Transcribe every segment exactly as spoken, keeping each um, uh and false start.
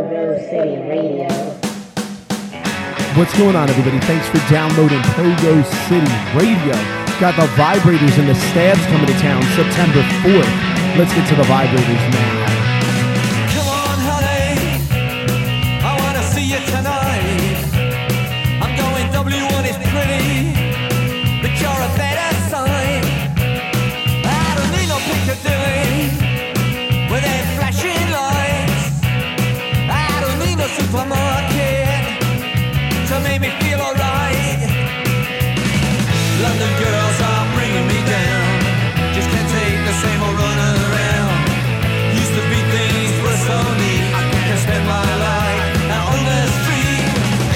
Pogo City Radio. What's going on, everybody? Thanks for downloading Pogo City Radio. Got the Vibrators and the Stabs coming to town September fourth. Let's get to the Vibrators now. Come on, honey, I want to see you tonight. I'm going W one is pretty, but you're a better sign. I don't need no Piccadilly with them flashing lights. I don't need no supermarket to make me feel alright. London girls are bringing me down. Just can't take the same old running around. Used to be things were so neat. I can spend my life out on the street.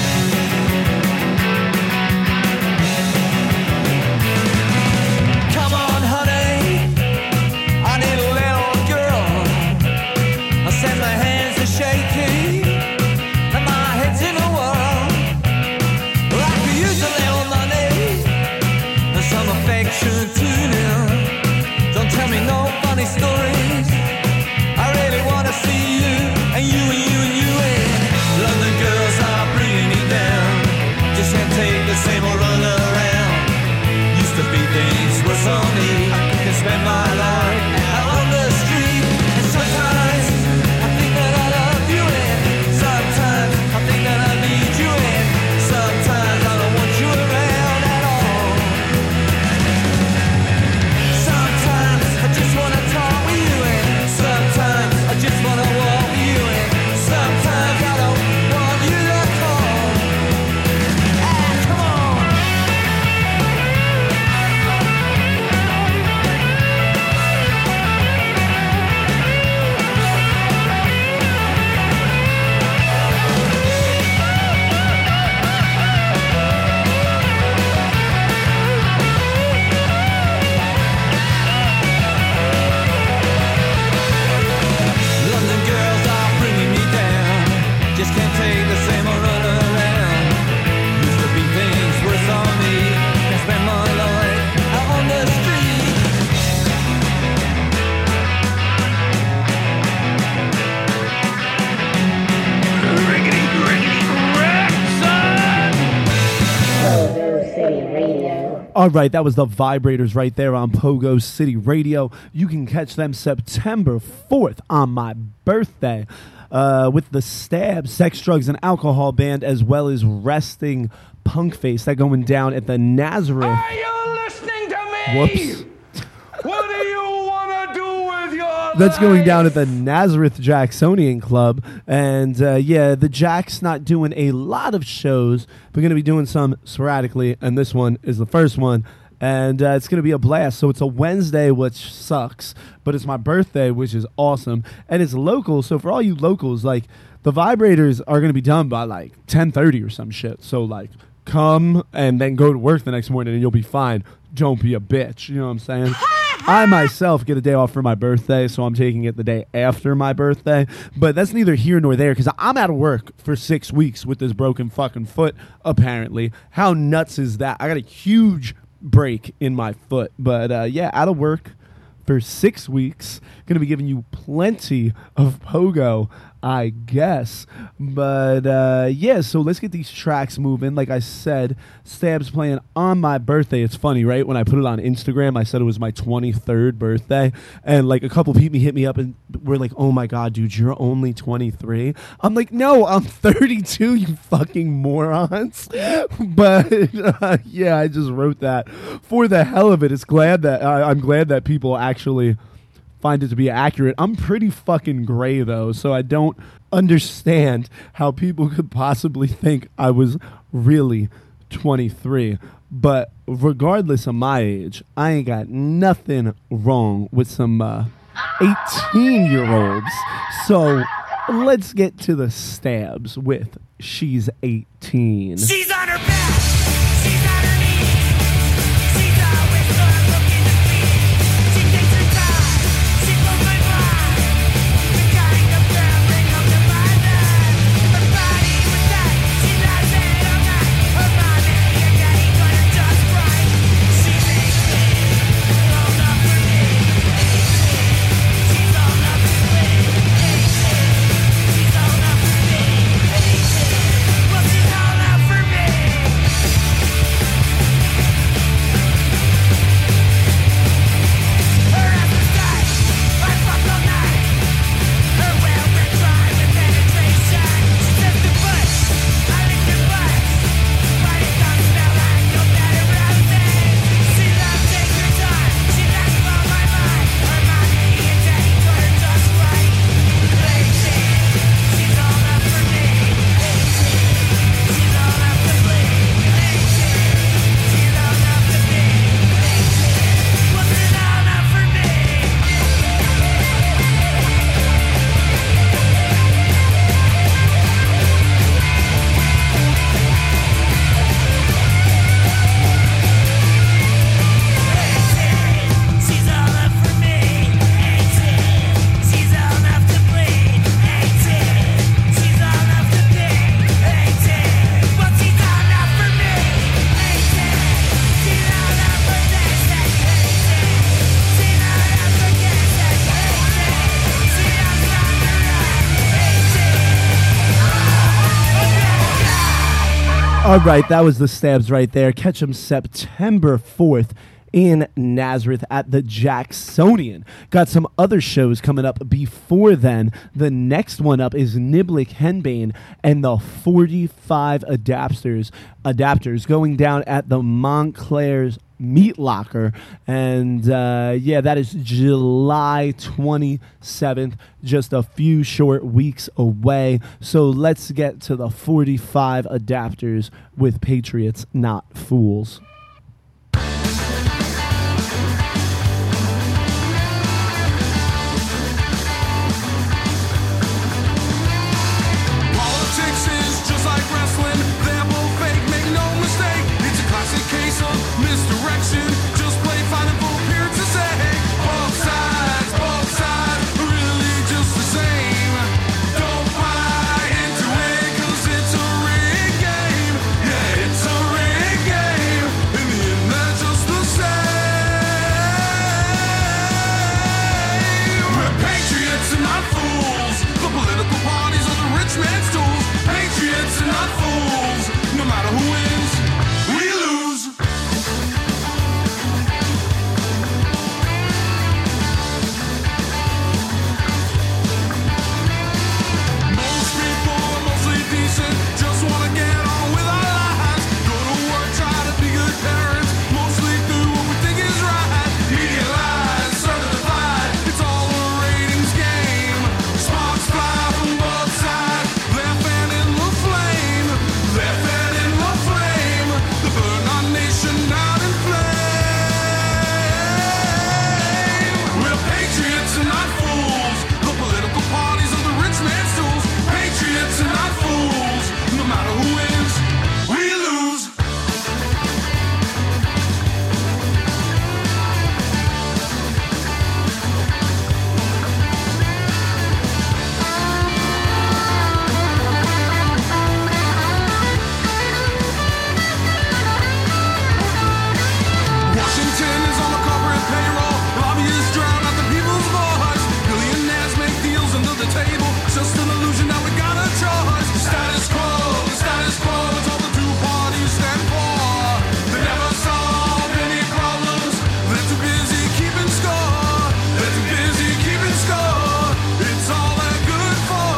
Come on, honey, I need a little girl. I said my hands are shaking and my head's in a whirl. Well, I could use a little money and some affection too now. Don't tell me no funny stories. I really wanna see you and you and you and you and London girls are bringing me down. Just can't take the same old run around. Used to be things were so neat. I can spend my life out on the street. And sometimes I think that I love you and sometimes I think that I need you and sometimes I don't want you around at all. Sometimes I just wanna talk with you and sometimes I just wanna walk with you and sometimes I don't want you to call. Ah, come on. London girls are bringing me down. Just can't take the same old run around. Used to be things worth on me. Can spend my life out on the street. Riggedy, riggedy, wreck, son! Pogo City Radio. All right, that was the Vibrators right there on Pogo City Radio. You can catch them September fourth on my birthday uh, with the Stab, Sex, Drugs, and Alcohol Band, as well as Resting Punk Face. That going down at the Nazareth. Are you listening to me? Whoops. What do you want to do with your That's going life? down at the Nazareth Jacksonian Club. And uh, yeah, the Jack's not doing a lot of shows. We're going to be doing some sporadically, and this one is the first one. And uh, it's going to be a blast. So it's a Wednesday, which sucks, but it's my birthday, which is awesome. And it's local, so for all you locals, like, the Vibrators are going to be done by, like, ten thirty or some shit. So, like, come and then go to work the next morning and you'll be fine. Don't be a bitch. You know what I'm saying? I myself get a day off for my birthday, so I'm taking it the day after my birthday. But that's neither here nor there because I'm out of work for six weeks with this broken fucking foot, apparently. How nuts is that? I got a huge break in my foot. But, uh, yeah, out of work for six weeks. Going to be giving you plenty of pogo, I guess. But, uh, yeah, so let's get these tracks moving. Like I said, Stab's playing on my birthday. It's funny, right? When I put it on Instagram, I said it was my twenty-third birthday. And, like, a couple people hit me up and were like, oh, my God, dude, you're only twenty-three? I'm like, no, I'm thirty-two, you fucking morons. But, uh, yeah, I just wrote that for the hell of it. It's glad that uh, I'm glad that people actually find it to be accurate. I'm pretty fucking gray, though, so I don't understand how people could possibly think I was really twenty-three. But regardless of my age, I ain't got nothing wrong with some uh, eighteen-year-olds. So let's get to the Stabs with She's eighteen. She's on her back. She's on her knees. She's always gonna look in the feet. She takes her time. She blows my mind. The kind of girl bring home to my life. Her body was tight. She loves it all night. Her mommy and daddy gonna just right. She's eighteen. All up for me. eighteen. She's all up for me. eighteen. She's all up for me. All right, that was the Stabs right there. Catch them September fourth in Nazareth at the Jacksonian. Got some other shows coming up before then. The next one up is Niblick Henbane and the forty-five adapters adapters going down at the Montclair's Meat Locker. And uh, yeah, that is July twenty-seventh, just a few short weeks away. So let's get to the forty-five adapters with Patriots Not Fools. Politics is just like wrestling. They're both fake, make no mistake. It's a classic case of misdirection. Just play fine and full appearance to say both sides, both sides are really just the same. Don't buy into it, cause it's a rigged game. Yeah, it's a rigged game. In the end, they're just the same. We're patriots and not fools. The political parties are the rich man's tools. Patriots and not fools. No matter who wins, we lose. Most people are mostly decent, just wanna get on with our lives. Go to work, try to be good parents, mostly do what we think is right. Media lies, serve the divide, it's all a ratings game. Sparks fly from both sides, they're fanning the flame. They're fanning the flame, they burn our nation out in flame. We're patriots and not fools. The political parties are the rich man's tools. Patriots and not fools. No matter who wins, we lose. Washington is on the corporate payroll. Lobbyists drown out the people's voice. Billionaires make deals under the table. Just an illusion that we got a choice. The status quo, the status quo is all the two parties stand for. They never solve any problems. They're too busy keeping score. They're too busy keeping score. It's all they're good for.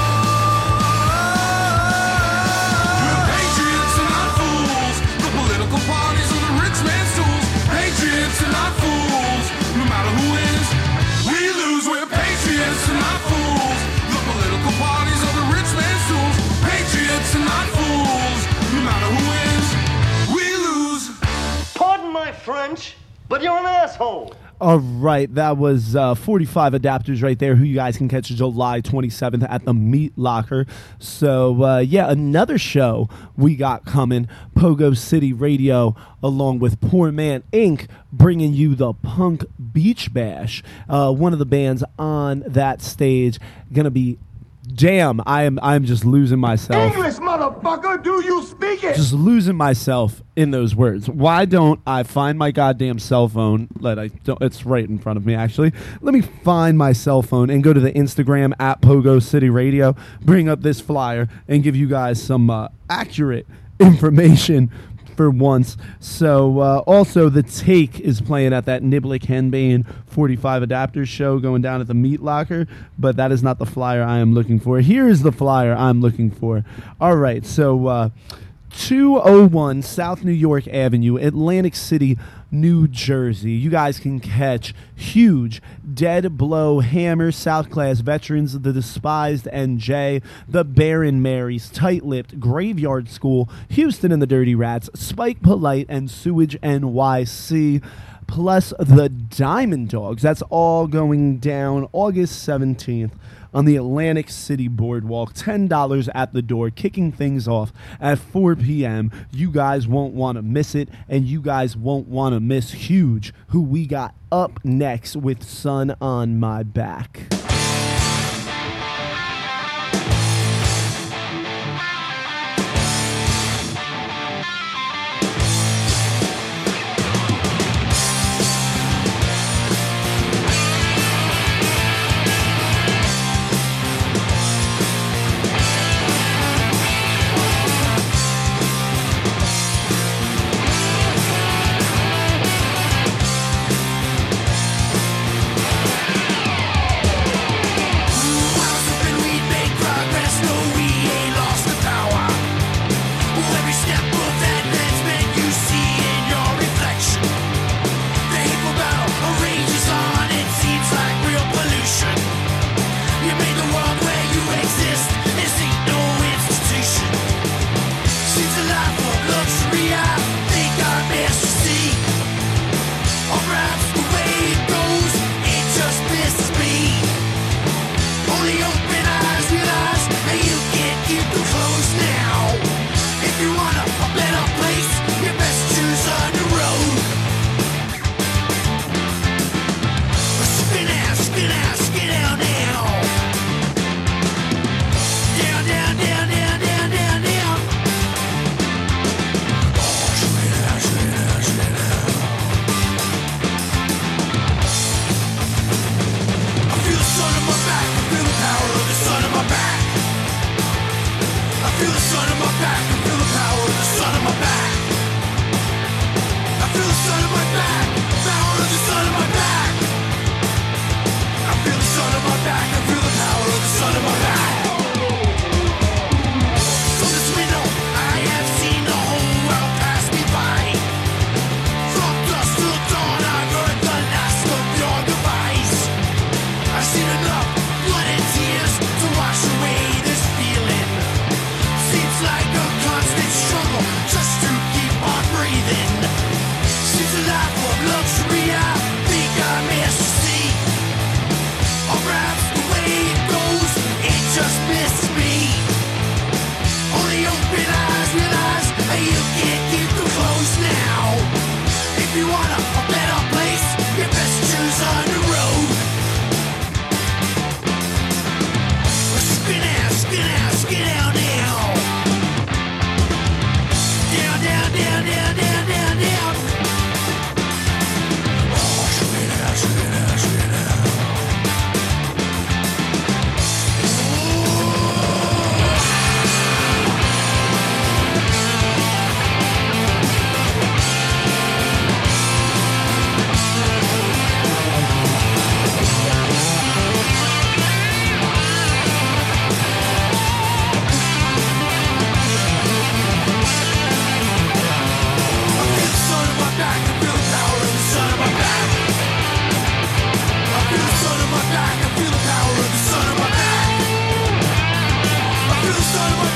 We're patriots and not fools. The political parties are the rich man's tools. Patriots and not fools. No matter who wins, we lose. We're patriots and not fools. The political parties are the rich man's tools. Patriots and not fools. No matter who wins, we lose. Pardon my French, but you're an asshole. All right, that was uh, forty-five adapters right there, who you guys can catch July twenty-seventh at the Meat Locker. So, uh, yeah, another show we got coming, Pogo City Radio, along with Poor Man Incorporated, bringing you the Punk Beach Bash. Uh, one of the bands on that stage going to be, damn, I am I'm just losing myself. English, motherfucker, do you speak it? Just losing myself in those words. Why don't I find my goddamn cell phone? Let I don't, it's right in front of me, actually. Let me find my cell phone and go to the Instagram at Pogo City Radio, bring up this flyer, and give you guys some uh, accurate information for once. So uh, also the Take is playing at that Niblick Henbane forty-five adapters show going down at the Meat Locker, but that is not the flyer I am looking for. Here is the flyer I'm looking for. All right, so uh, two oh one South New York Avenue, Atlantic City, New Jersey. You guys can catch Huge, Dead Blow, Hammer, South Class Veterans, The Despised N J, The Baron Marys, Tight Lipped, Graveyard School, Houston and the Dirty Rats, Spike Polite, and Sewage N Y C, plus the Diamond Dogs. That's all going down August seventeenth on the Atlantic City Boardwalk. ten dollars at the door, kicking things off at four p.m. You guys won't want to miss it, and you guys won't want to miss Huge, who we got up next with Sun on My Back.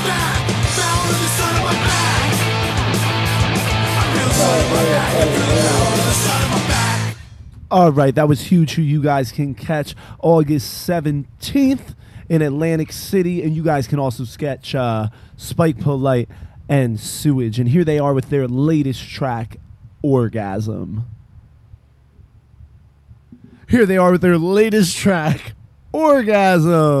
All right, that was huge. Who you guys can catch August seventeenth in Atlantic City, and you guys can also sketch uh, Spike Polite and Sewage. And here they are with their latest track, Orgasm. Here they are with their latest track, Orgasm.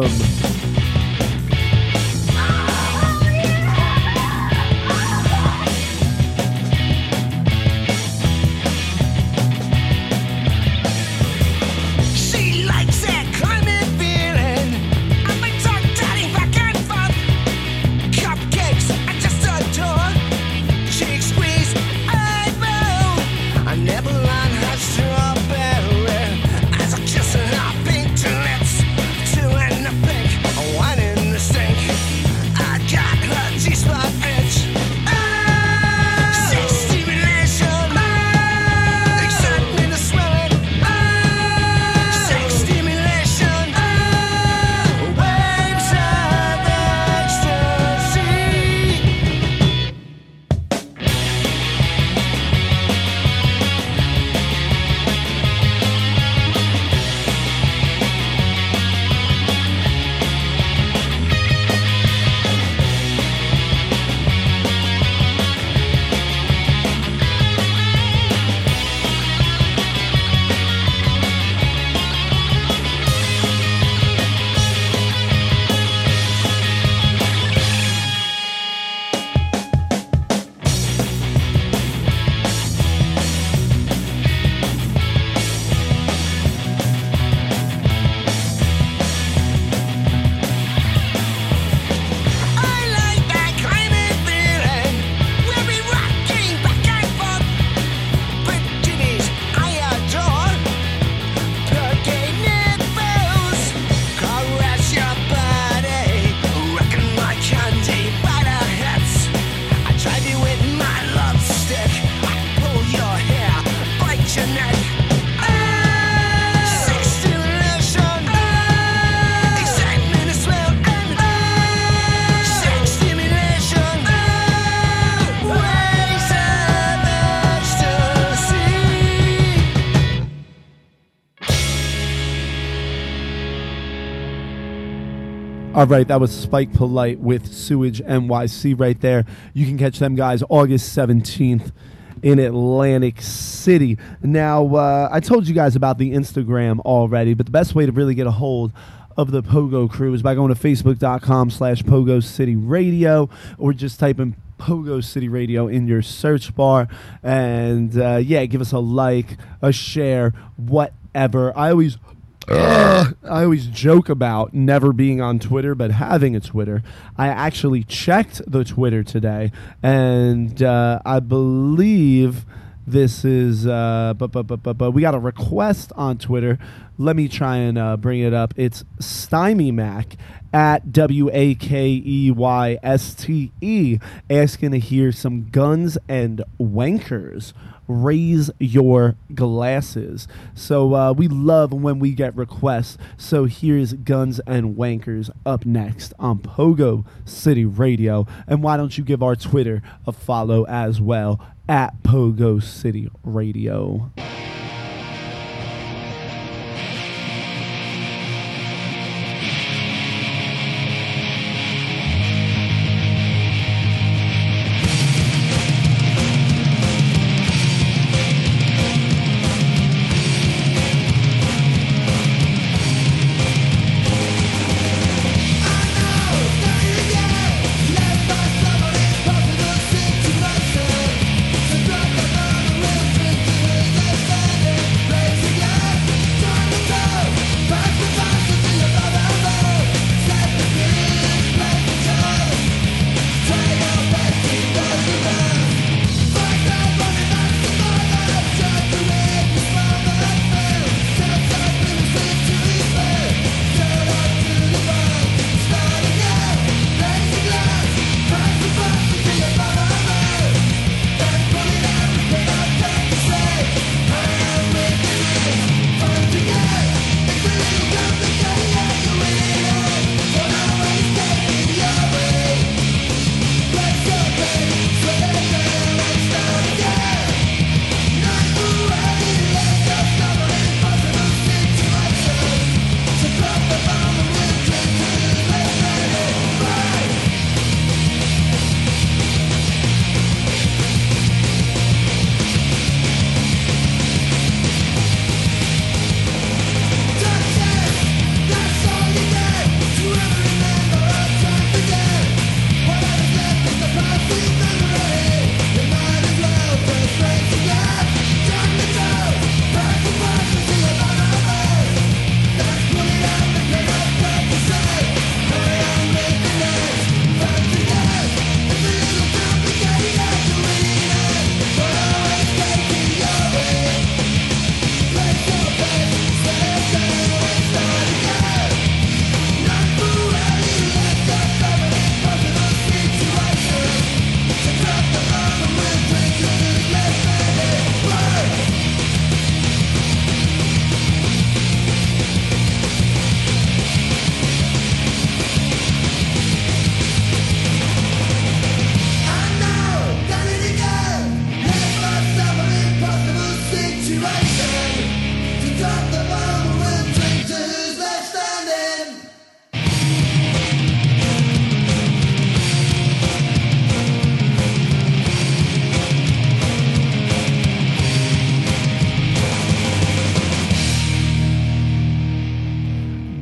All right, that was Spike Polite with Sewage N Y C right there. You can catch them guys August seventeenth in Atlantic City. Now, uh, I told you guys about the Instagram already, but the best way to really get a hold of the Pogo crew is by going to facebook.com slash Pogo City Radio, or just type in Pogo City Radio in your search bar. And, uh, yeah, give us a like, a share, whatever. I always... Uh, I always joke about never being on Twitter, but having a Twitter. I actually checked the Twitter today, and uh, I believe this is, uh, but, but, but, but, but we got a request on Twitter. Let me try and uh, bring it up. It's Stymie Mac at W A K E Y S T E, asking to hear some Guns and Wankers. Raise your glasses. So uh, we love when we get requests. So here's Guns and Wankers up next on Pogo City Radio. And why don't you give our Twitter a follow as well, at Pogo City Radio. Possible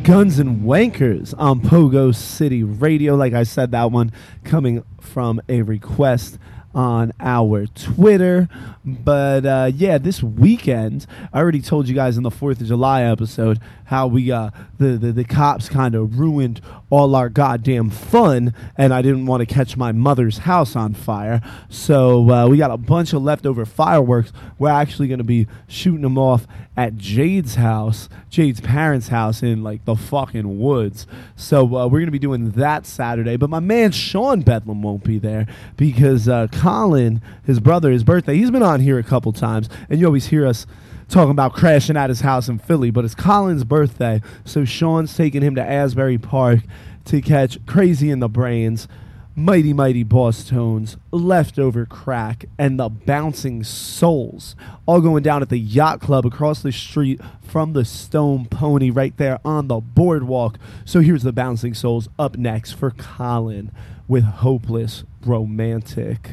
Guns and Wankers on Pogo City Radio. Like I said, that one coming from a request on our Twitter. But uh, yeah, this weekend, I already told you guys in the fourth of July episode how we uh, the, the, the cops kind of ruined all our goddamn fun, and I didn't want to catch my mother's house on fire. So uh, we got a bunch of leftover fireworks. We're actually going to be shooting them off at Jade's house, Jade's parents' house in like the fucking woods. So uh, we're going to be doing that Saturday. But my man Sean Bedlam won't be there because uh, Colin, his brother, his birthday, he's been on here a couple times, and you always hear us talking about crashing at his house in Philly, but it's Colin's birthday, so Sean's taking him to Asbury Park to catch Crazy in the Brains, Mighty Mighty Boss Tones, Leftover Crack, and the Bouncing Souls, all going down at the Yacht Club across the street from the Stone Pony right there on the boardwalk. So here's the Bouncing Souls up next for Colin with Hopeless Romantic.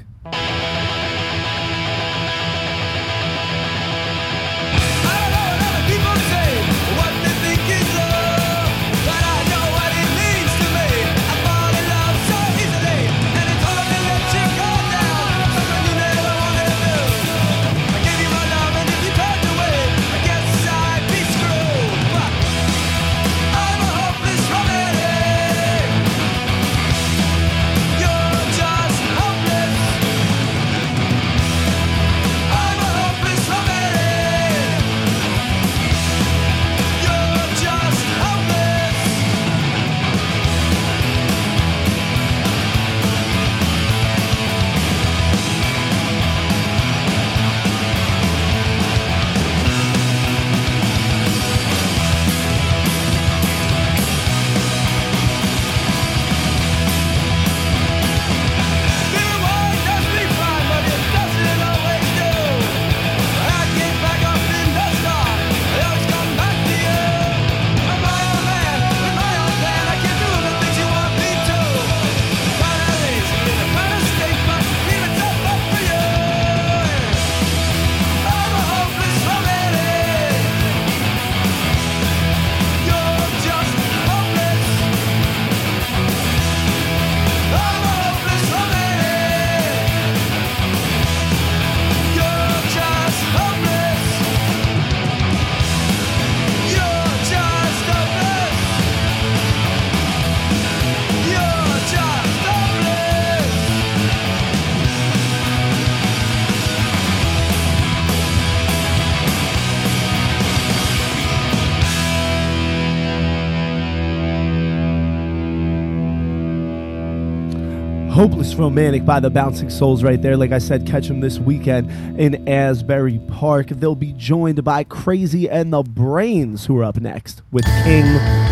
Hopeless Romantic by the Bouncing Souls right there. Like I said, catch them this weekend in Asbury Park. They'll be joined by Crazy and the Brains, who are up next with King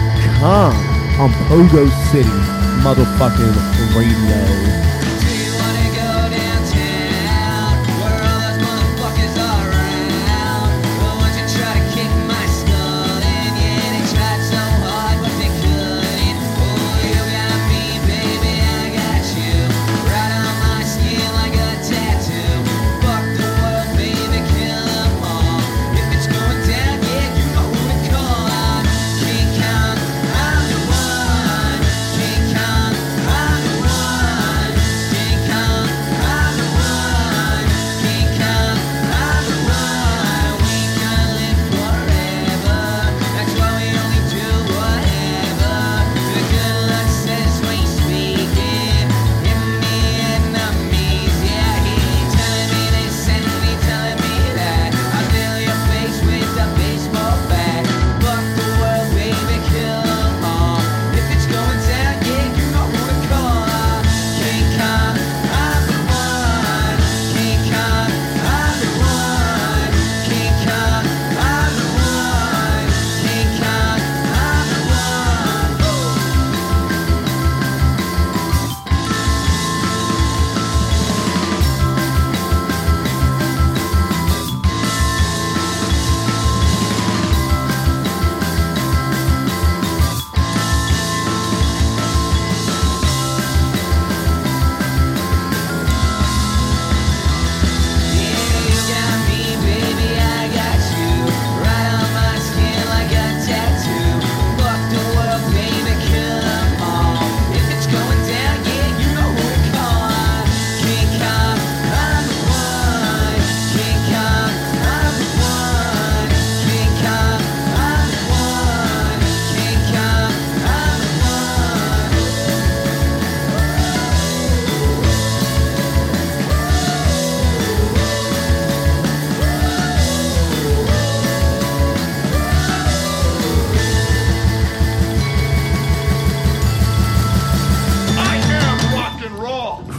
Kong on Pogo City motherfucking radio. King Kong, I'm the one.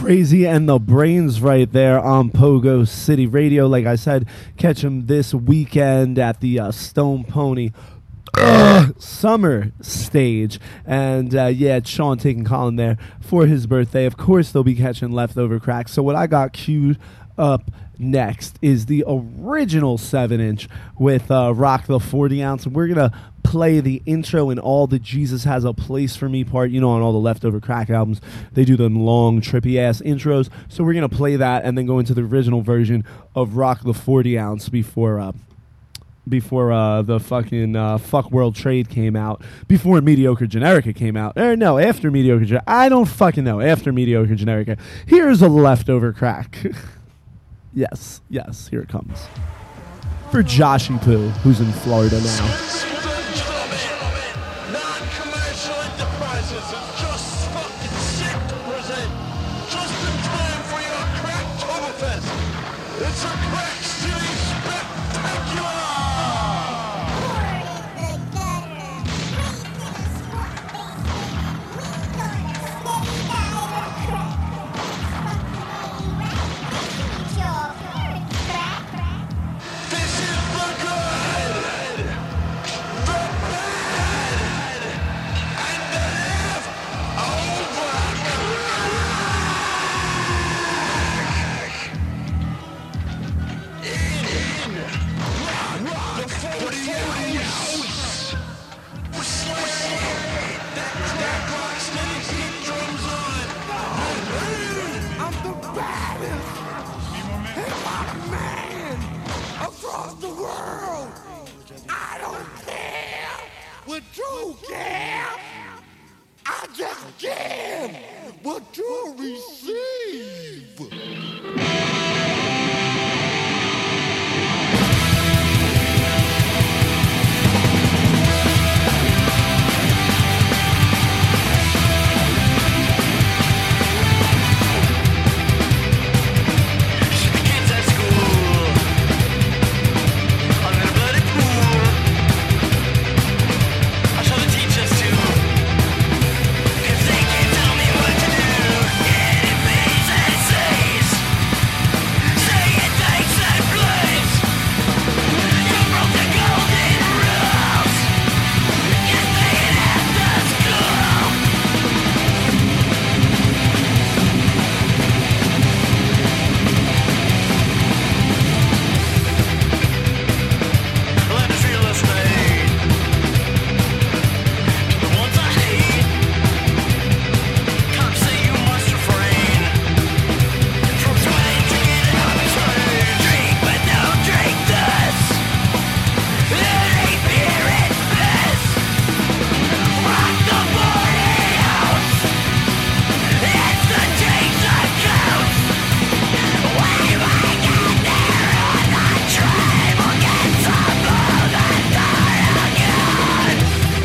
Crazy and the Brains right there on Pogo City Radio. Like I said, catch them this weekend at the uh, Stone Pony uh, Summer Stage. And uh, yeah, it's Sean taking Colin there for his birthday. Of course, they'll be catching Leftover Crack. So what I got queued up next is the original seven inch with uh, Rock the forty ounce. And we're going to play the intro and all the Jesus Has a Place for Me part. You know, on all the Leftover Crack albums, they do them long, trippy-ass intros. So we're going to play that and then go into the original version of Rock the forty ounce before uh, before uh, the fucking uh, Fuck World Trade came out, before Mediocre Generica came out. Or no, after Mediocre Generica. I don't fucking know. After Mediocre Generica. Here's a Leftover Crack. Yes, yes, here it comes. For Joshy Poo, who's in Florida now. Non-commercial enterprises are just fucking sick to present. Just in time for your Cracktoberfest. It's a Crack City Spectacular! This is the good, the bad, and the leftover. In, rock, the forty ounce. We're slaying. That, that rock steady beat drums on. I'm the baddest hip-hop man across the world. I don't care what you care. I just give what you receive. Kids at school, I'm in a bloody pool. I show the teachers too, 'cause they can't tell me what to do. It B's and C's, saying thanks and please. You broke the golden rules, you're staying after school. Let us real estate to the ones I hate. Cops say you must refrain from sweating to get out of trade. Drink but don't drink this. It ain't beer, it's piss. Rock the forty ounce. It's the change that counts. When I get there on the train, we'll get some food and die again.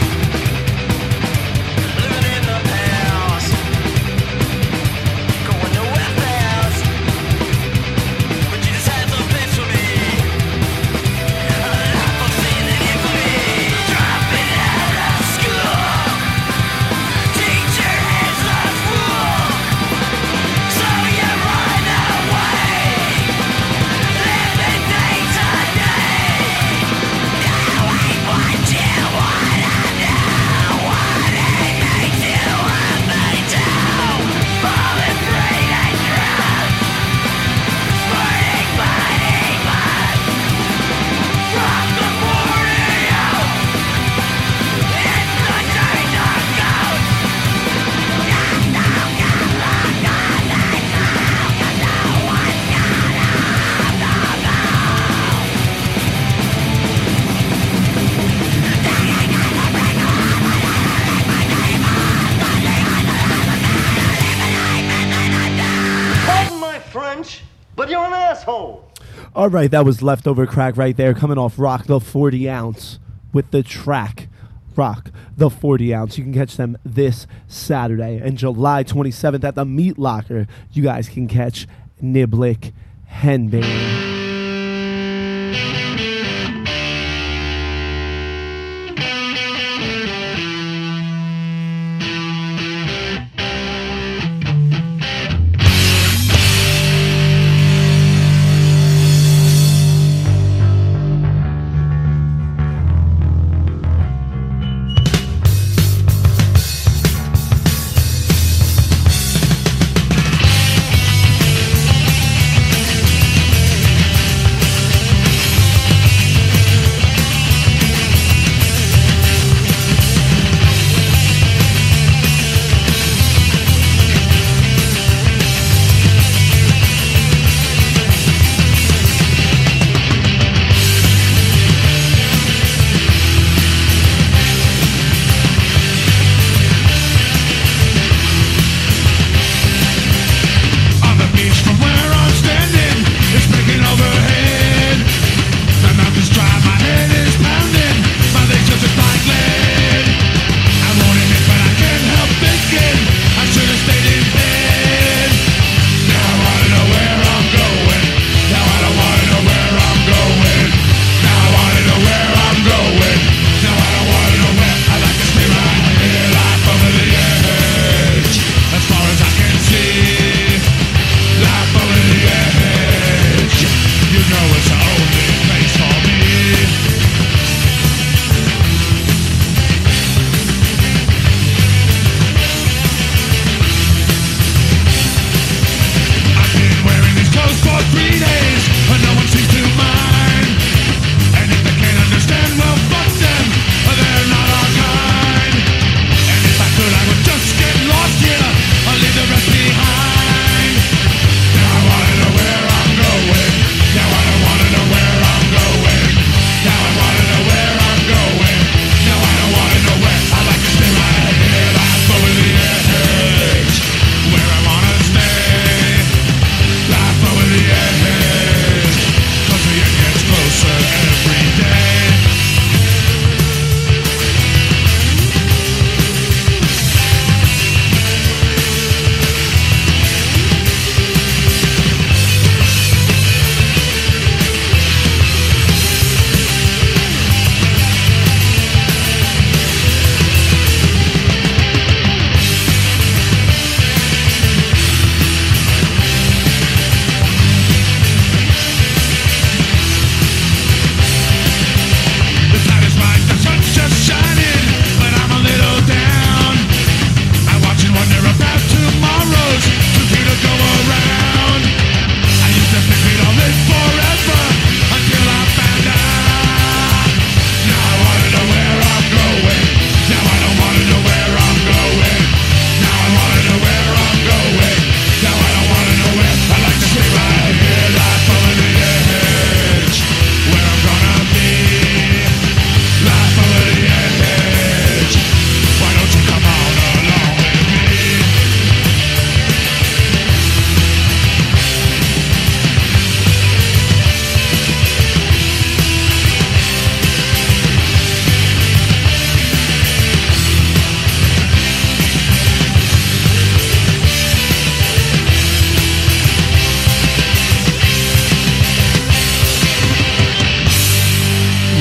Living in the past, going nowhere fast. But you just had the place for me. A life of sin and infamy. Dropping out of school. Teacher is a fool. So you run away. Living day to day. Now I want you wanna know what it makes you want me to. Falling free and drunk. Sporting body buzz. Rock the forty ounce. It's the change of counts. Pardon my French, but you're an asshole. All right, that was Leftover Crack right there, coming off Rock the forty ounce with the track Rock the forty ounce. You can catch them this Saturday. And July twenty-seventh at the Meat Locker, you guys can catch Niblick Henbane.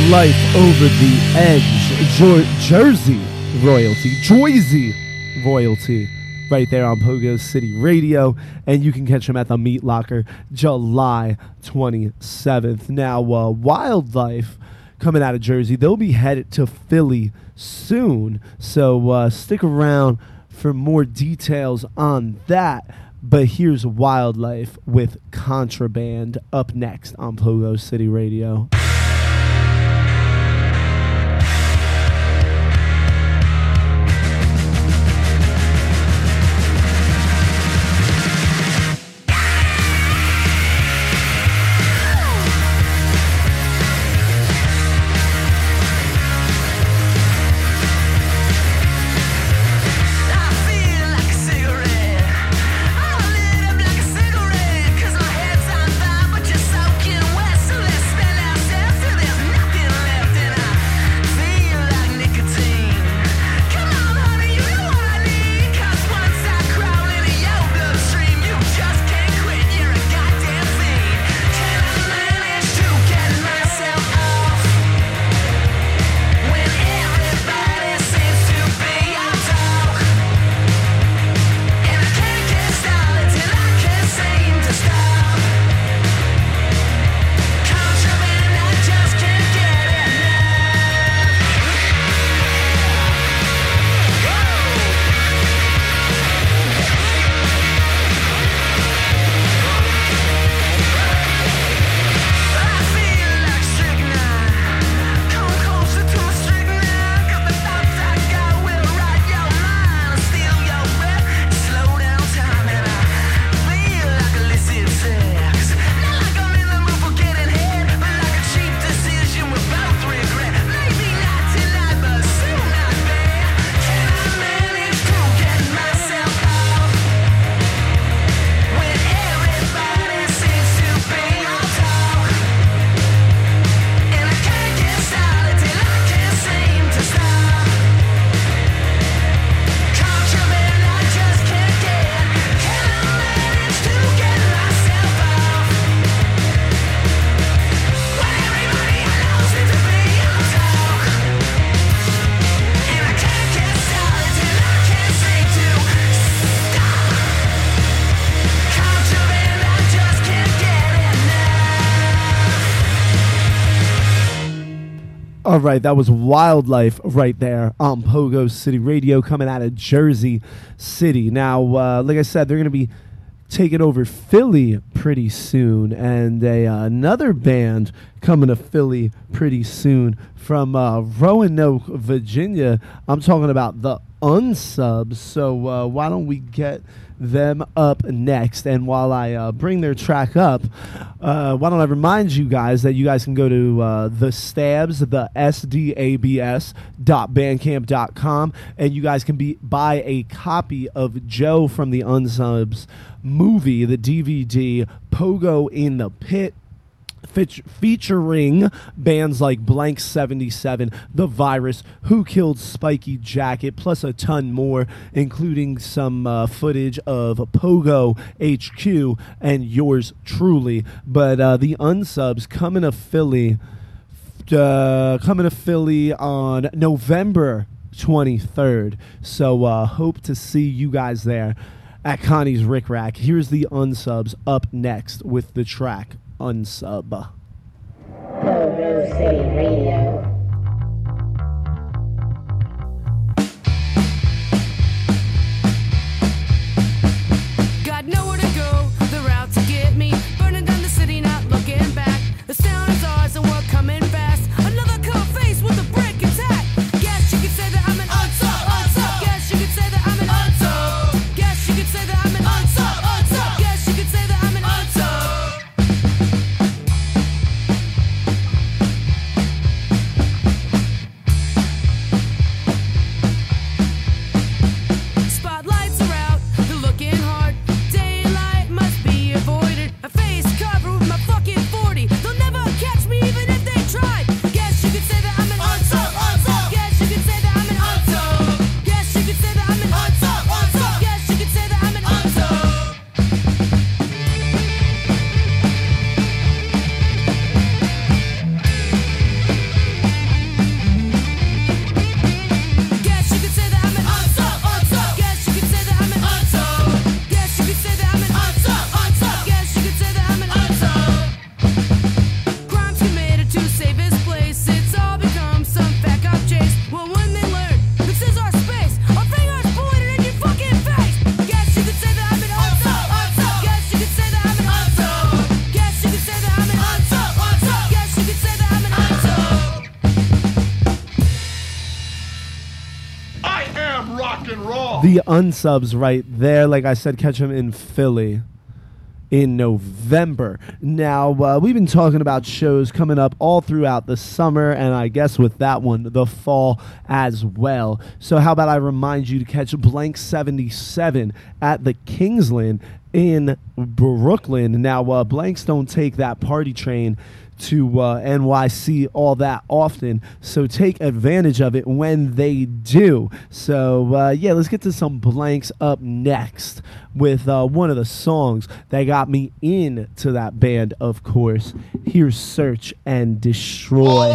Life Over the Edge, Jer- Jersey royalty, Joyzy royalty, right there on Pogo City Radio, and you can catch them at the Meat Locker July twenty-seventh. Now, uh, Wildlife coming out of Jersey, they'll be headed to Philly soon, so uh, stick around for more details on that. But here's Wildlife with Contraband up next on Pogo City Radio. All right, that was Wildlife right there on Pogo City Radio coming out of Jersey City. Now, uh, like I said, they're going to be taking over Philly pretty soon, and a, uh, another band coming to Philly pretty soon from uh, Roanoke, Virginia. I'm talking about the Unsubs. So uh, why don't we get them up next? And while I uh, bring their track up, uh, why don't I remind you guys that you guys can go to uh, the Stabs, the S D A B S dot bandcamp dot com, and you guys can be buy a copy of Joe from the Unsubs movie, the D V D, Pogo in the Pit, featuring bands like Blank seventy-seven, The Virus, Who Killed Spiky Jacket, plus a ton more, including some uh, footage of Pogo H Q and yours truly. But uh, the Unsubs coming to Philly, uh, coming to Philly on November twenty-third. So uh, hope to see you guys there at Connie's Rick Rack. Here's the Unsubs up next with the track Unsub. Pogo City Radio. Got nowhere to go, the route to get me, burning down the city, not looking back. This town is ours and we're coming fast. Another cold face with a brick attack. Guess you could say that I'm an unsub, unsub. Guess you could say that I'm an unsub. Guess you could say that I'm an unsub, unsub. Guess you could say that I'm an unsub. the unsubs right there. Like I said, catch them in Philly in November. Now, uh, we've been talking about shows coming up all throughout the summer, and I guess with that one, the fall as well. So how about I remind you to catch Blank seventy-seven at the Kingsland in Brooklyn. Now, uh, Blanks don't take that party train to uh, N Y C all that often, so take advantage of it when they do. So uh, yeah, let's get to some Blanks up next with uh, one of the songs that got me into that band, of course. Here's Search and Destroy.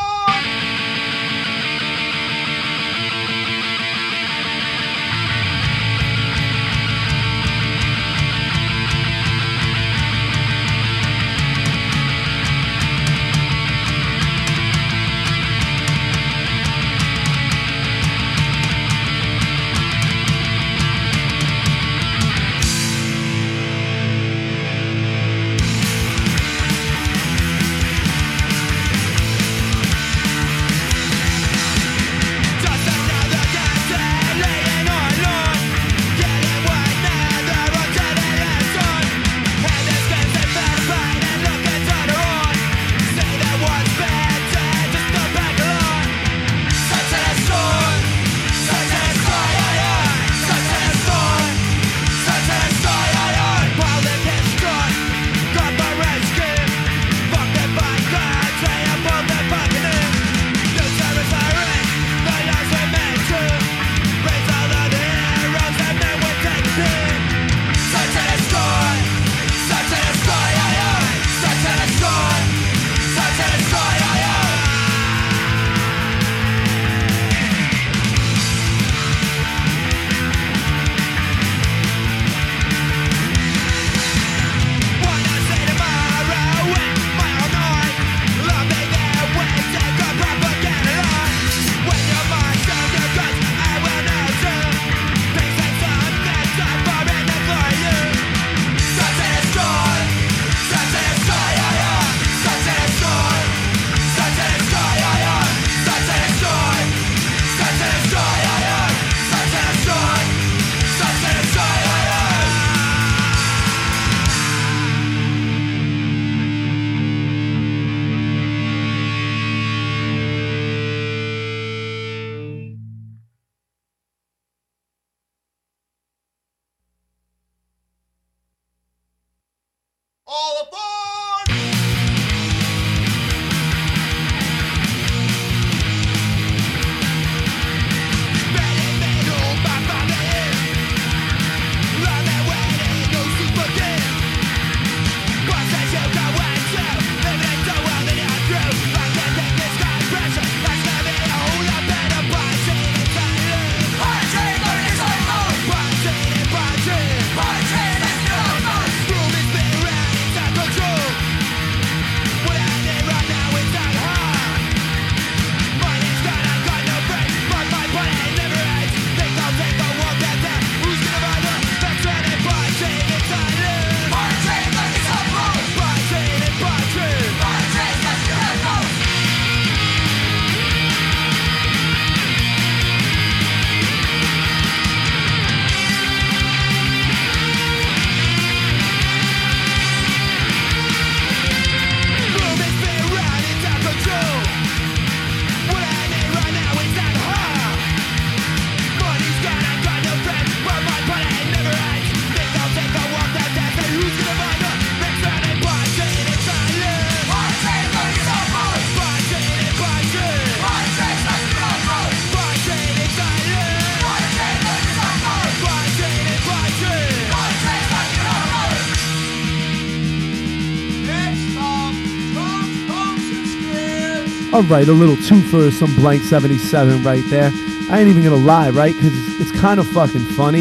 All right, a little two for some Blank seventy-seven right there. I ain't even gonna lie, right? Because it's, it's kind of fucking funny.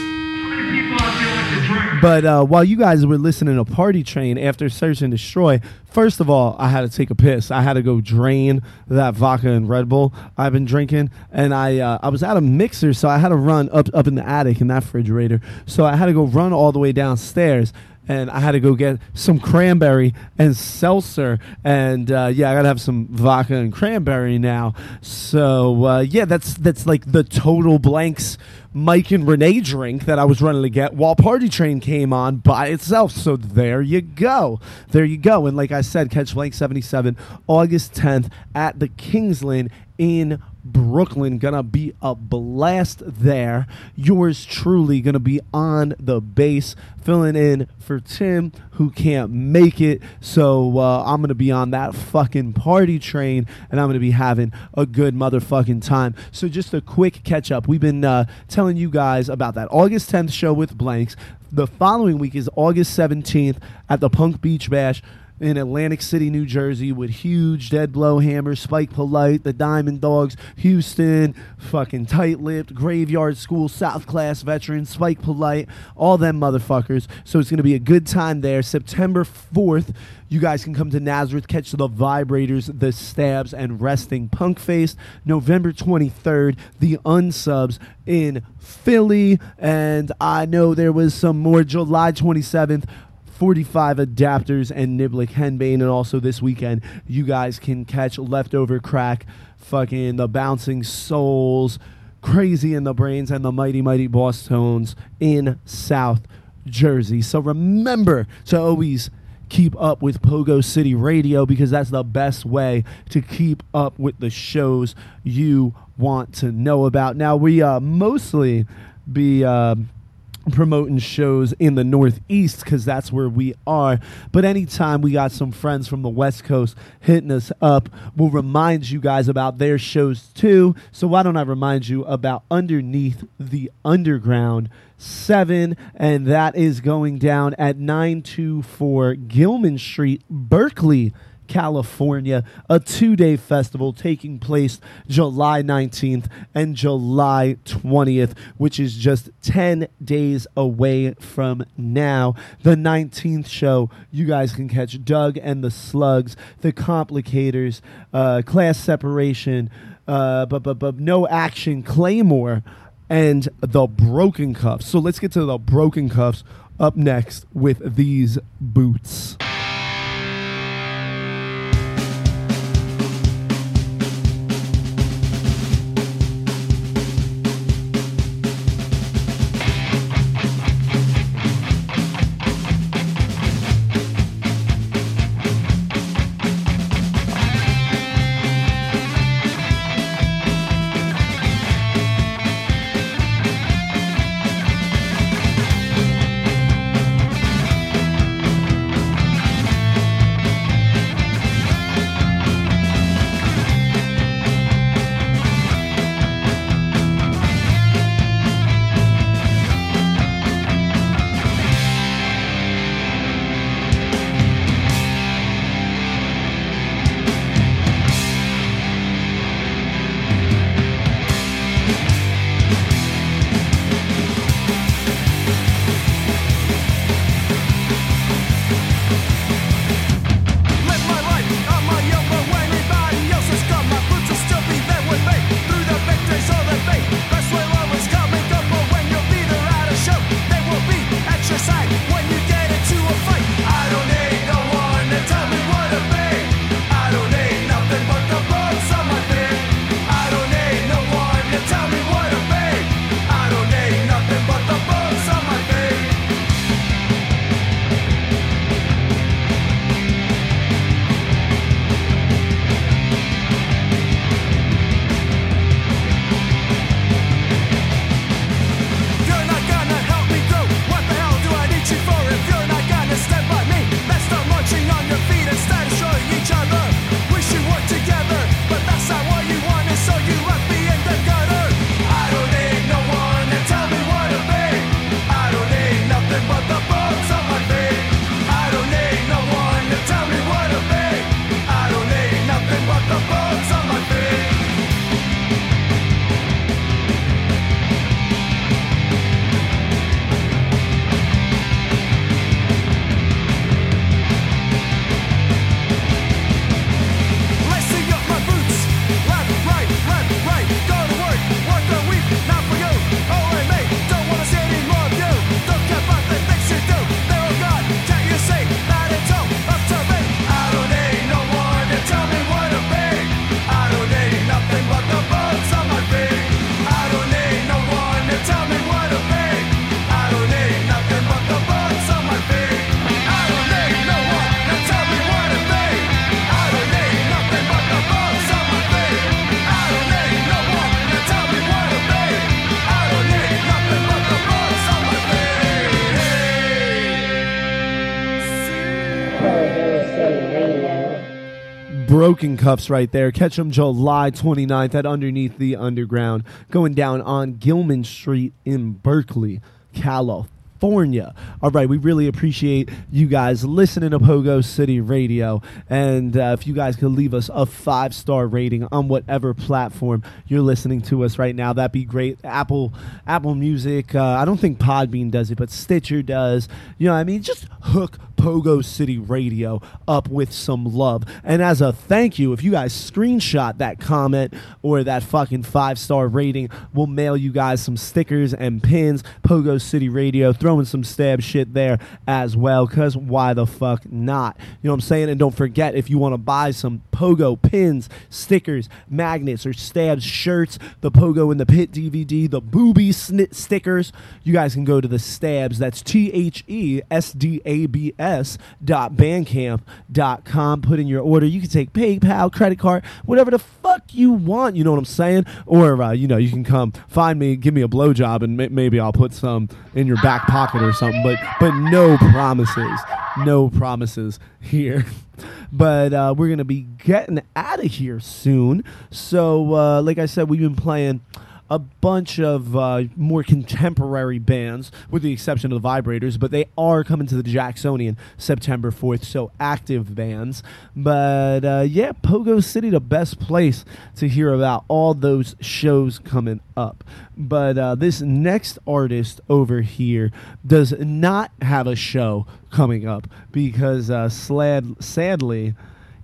But uh, while you guys were listening to Party Train after Search and Destroy, first of all, I had to take a piss. I had to go drain that vodka and Red Bull I've been drinking. And I uh, I was out of mixer, so I had to run up, up in the attic in that refrigerator. So I had to go run all the way downstairs. and I had to go get some cranberry and seltzer, and uh, yeah, I gotta have some vodka and cranberry now. So uh, yeah, that's that's like the Total Blanks Mike and Renee drink that I was running to get while Party Train came on by itself. So there you go. There you go. And like I said, catch Blank seventy-seven August tenth at the Kingsland in Brooklyn. Gonna be a blast there. Yours truly gonna be on the bass, filling in for Tim, who can't make it. So uh, I'm gonna be on that fucking Party Train, and I'm gonna be having a good motherfucking time. So just a quick catch up. We've been uh, telling you guys about that August tenth show with Blanks. The following week is August seventeenth at the Punk Beach Bash in Atlantic City, New Jersey, with Huge, Dead Blowhammer, Spike Polite, the Diamond Dogs, Houston, fucking Tight Lipped, Graveyard School, South Class Veterans, Spike Polite, all them motherfuckers. So it's going to be a good time there. September fourth, you guys can come to Nazareth, catch the Vibrators, the Stabs, and Resting Punk Face. November twenty-third, the Unsubs in Philly. And I know there was some more. July twenty-seventh, forty-five Adapters and Niblick Henbane. And also this weekend, you guys can catch Leftover Crack, fucking the Bouncing Souls, Crazy in the Brains, and the Mighty Mighty Boss Tones in South Jersey. So remember to always keep up with Pogo City Radio, because that's the best way to keep up with the shows you want to know about. Now, we uh, mostly be Uh, promoting shows in the Northeast, because that's where we are, but anytime we got some friends from the West Coast hitting us up, we'll remind you guys about their shows too. So why don't I remind you about Underneath the Underground seven, and that is going down at nine twenty-four Gilman Street, Berkeley, California, a two-day festival taking place July nineteenth and July twentieth, which is just ten days away from now. The nineteenth show, you guys can catch Doug and the Slugs, the Complicators, uh, Class Separation, uh, but, but, but No Action, Claymore, and the Broken Cuffs. So let's get to the Broken Cuffs up next with These Boots. Thank Broken Cuffs right there. Catch them July twenty-ninth at Underneath the Underground, going down on Gilman Street in Berkeley, California. All right, we really appreciate you guys listening to Pogo City Radio, and uh, if you guys could leave us a five-star rating on whatever platform you're listening to us right now, that'd be great. Apple Apple Music, uh, I don't think Podbean does it, but Stitcher does. You know what I mean? Just hook Pogo City Radio up with some love. And as a thank you, if you guys screenshot that comment or that fucking five-star rating, we'll mail you guys some stickers and pins. Pogo City Radio, throwing some stab shit there as well, because why the fuck not? You know what I'm saying? And don't forget, if you want to buy some Pogo pins, stickers, magnets, or stabs shirts, the Pogo in the Pit D V D, the booby snit stickers, you guys can go to the Stabs. That's T H E S D A B S dot bandcamp dot com. Put in your order. You can take PayPal, credit card, whatever the fuck you want, you know what I'm saying? Or uh, you know, you can come find me, give me a blowjob, and m- maybe I'll put some in your back pocket or something, but but no promises, no promises here. But uh, we're gonna be getting out of here soon, so uh, like I said, we've been playing a bunch of uh, more contemporary bands, with the exception of the Vibrators, but they are coming to the Jacksonian September fourth, so active bands. But uh, yeah, Pogo City, the best place to hear about all those shows coming up. But uh, this next artist over here does not have a show coming up because uh, slad- sadly,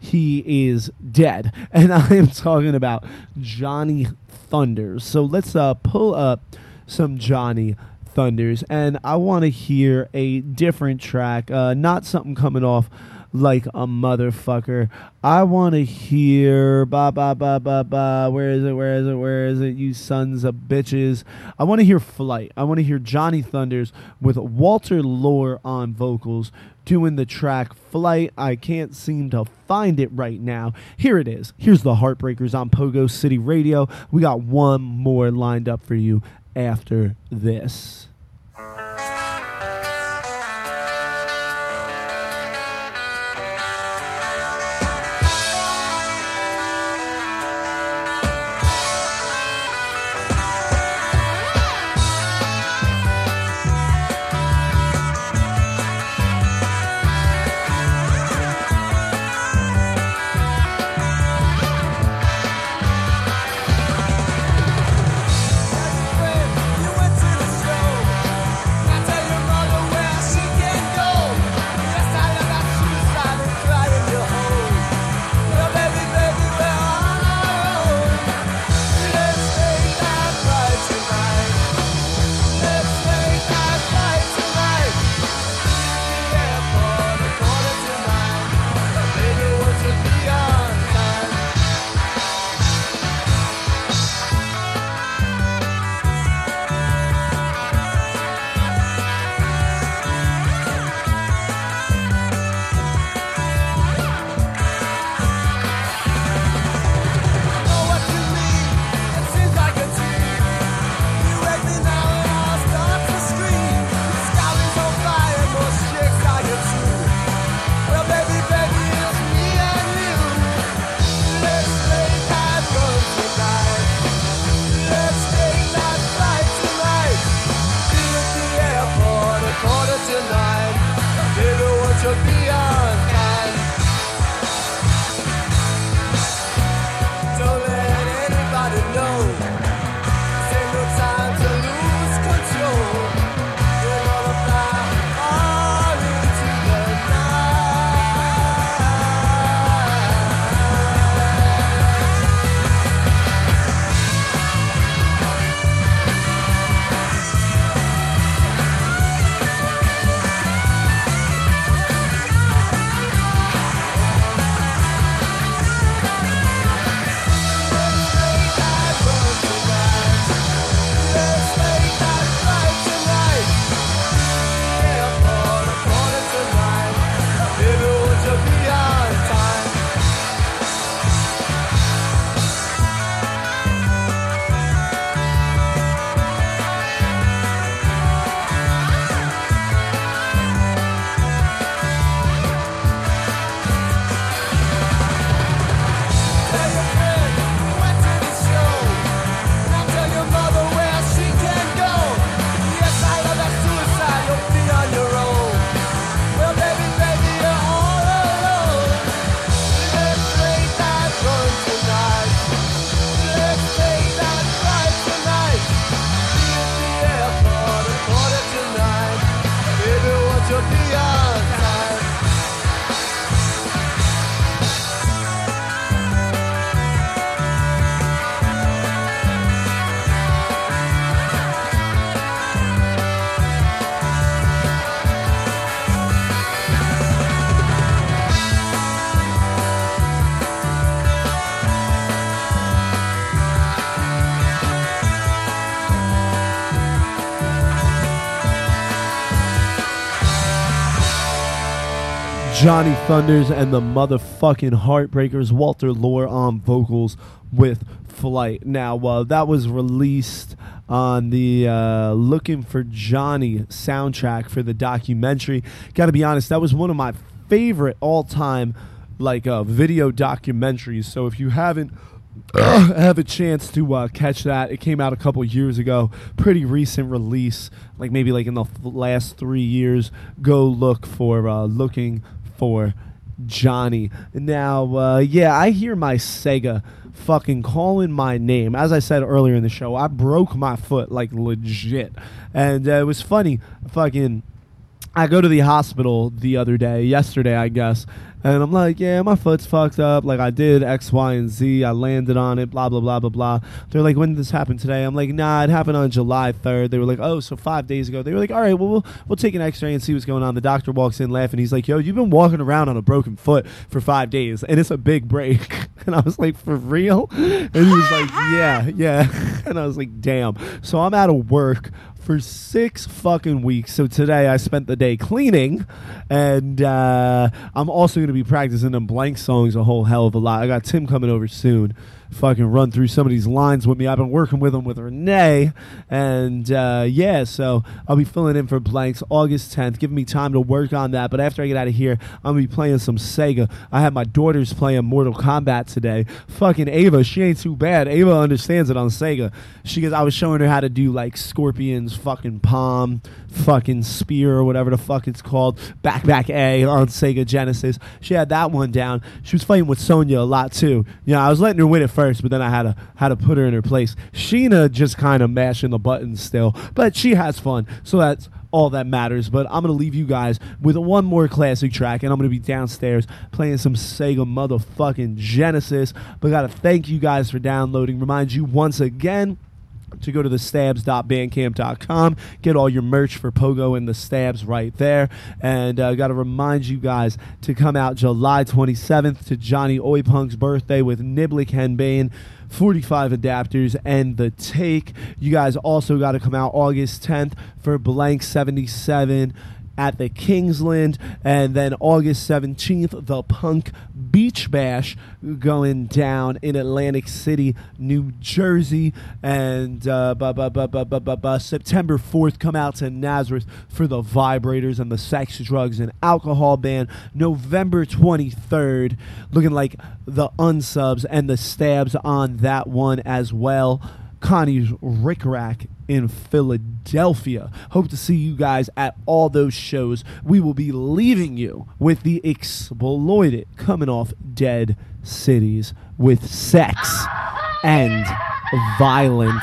he is dead. And I am talking about Johnny Thunders. So let's uh, pull up some Johnny Thunders, and I want to hear a different track, uh, not something coming off like a motherfucker. I want to hear ba ba ba ba ba. Where is it? Where is it? Where is it? You sons of bitches. I want to hear Flight. I want to hear Johnny Thunders with Walter Lore on vocals doing the track Flight. I can't seem to find it right now. Here it is. Here's the Heartbreakers on Pogo City Radio. We got one more lined up for you after this. You went to the show. Johnny Thunders and the motherfucking Heartbreakers, Walter Lore on vocals with Flight. Now, uh, that was released on the uh, Looking for Johnny soundtrack for the documentary. Gotta be honest, that was one of my favorite all-time like uh, video documentaries. So if you haven't uh, have a chance to uh, catch that, it came out a couple years ago. Pretty recent release, like maybe like in the f- last three years. Go look for uh, Looking for Johnny. Now, uh, yeah, I hear my Sega fucking calling my name. As I said earlier in the show, I broke my foot, like legit. And uh, it was funny, fucking, I go to the hospital the other day, yesterday I guess, and I'm like, yeah, my foot's fucked up. Like, I did X, Y, and Z. I landed on it, blah, blah, blah, blah, blah. They're like, when did this happen today? I'm like, nah, it happened on July third. They were like, oh, so five days ago. They were like, all right, well, we'll, we'll take an X-ray and see what's going on. The doctor walks in laughing. He's like, yo, you've been walking around on a broken foot for five days, and it's a big break. And I was like, for real? And he was like, yeah, yeah. And I was like, damn. So I'm out of work for six fucking weeks. So today I spent the day cleaning, and uh, I'm also going to be practicing them blank songs a whole hell of a lot. I got Tim coming over soon. Fucking run through some of these lines with me. I've been working with him with Renee, and uh, yeah, so I'll be filling in for blanks August tenth, giving me time to work on that. But after I get out of here, I'm gonna be playing some Sega. I have my daughters playing Mortal Kombat today. Fucking Ava, she ain't too bad. Ava understands it on Sega. She goes, I was showing her how to do like Scorpion's fucking palm, fucking spear, or whatever the fuck it's called, back back A on Sega Genesis. She had that one down. She was fighting with Sonya a lot too. You know, I was letting her win it first, but then I had to had to put her in her place. Sheena just kind of mashing the buttons still, but she has fun, so that's all that matters. But I'm gonna leave you guys with one more classic track, and I'm gonna be downstairs playing some Sega motherfucking Genesis. But gotta thank you guys for downloading. Remind you once again to go to the stabs dot bandcamp dot com, get all your merch for Pogo and the Stabs right there. And uh, got to remind you guys to come out July twenty-seventh to Johnny Oipunk's birthday with Niblick Henbane, forty-five adapters, and The Take. You guys also got to come out August tenth for Blank seventy-seven at the Kingsland, and then August seventeenth, the Punk Beach Bash going down in Atlantic City, New Jersey, and uh, bu- bu- bu- bu- bu- bu- bu- September fourth, come out to Nazareth for the Vibrators and the Sex, Drugs, and Alcohol Band. November twenty-third, looking like the Unsubs and the Stabs on that one as well. Connie's Rick Rack in Philadelphia. Hope to see you guys at all those shows. We will be leaving you with the Exploited, coming off Dead Cities with Sex and Violence.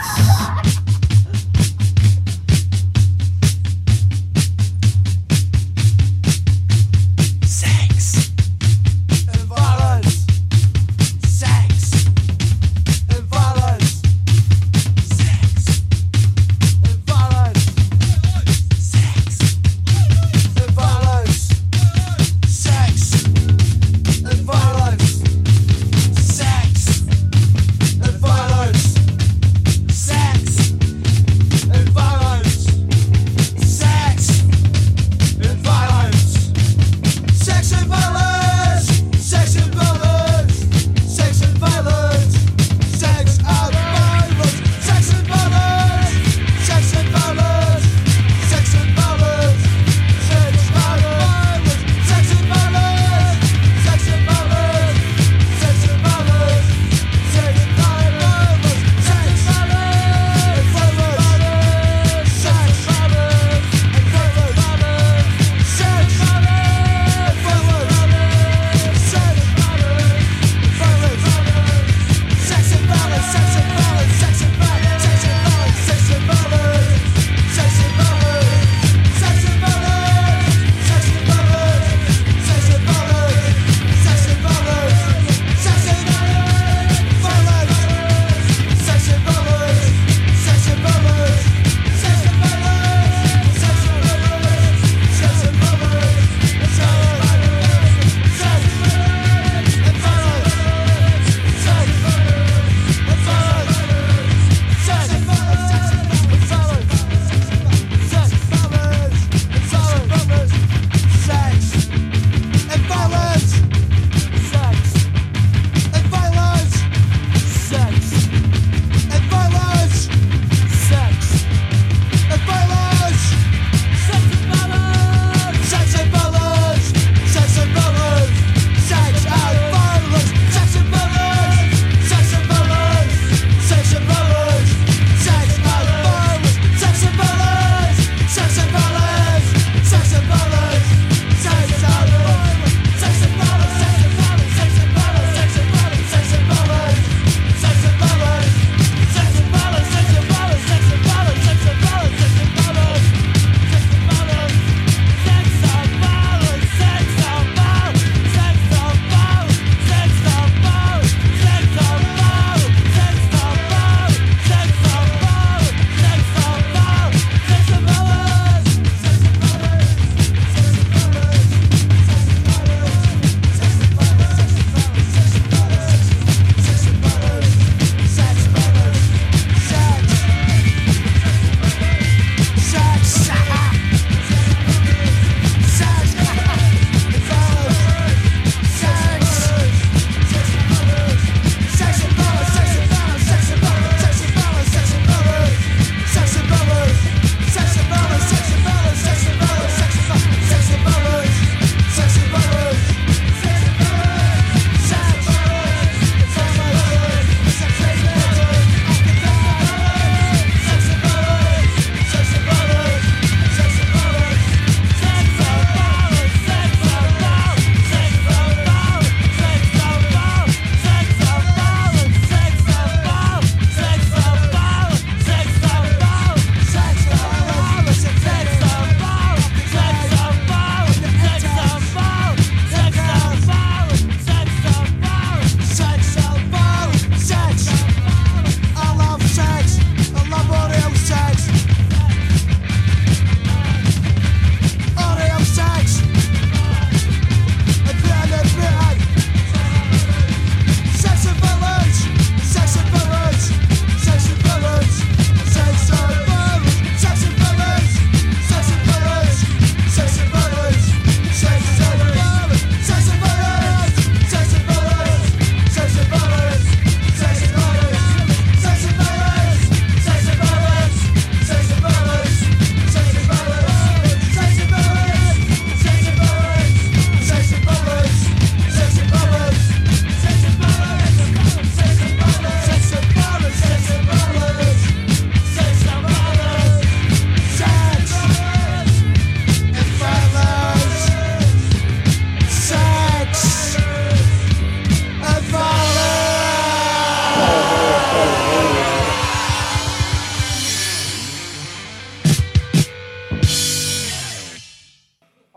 Sex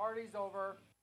party's over.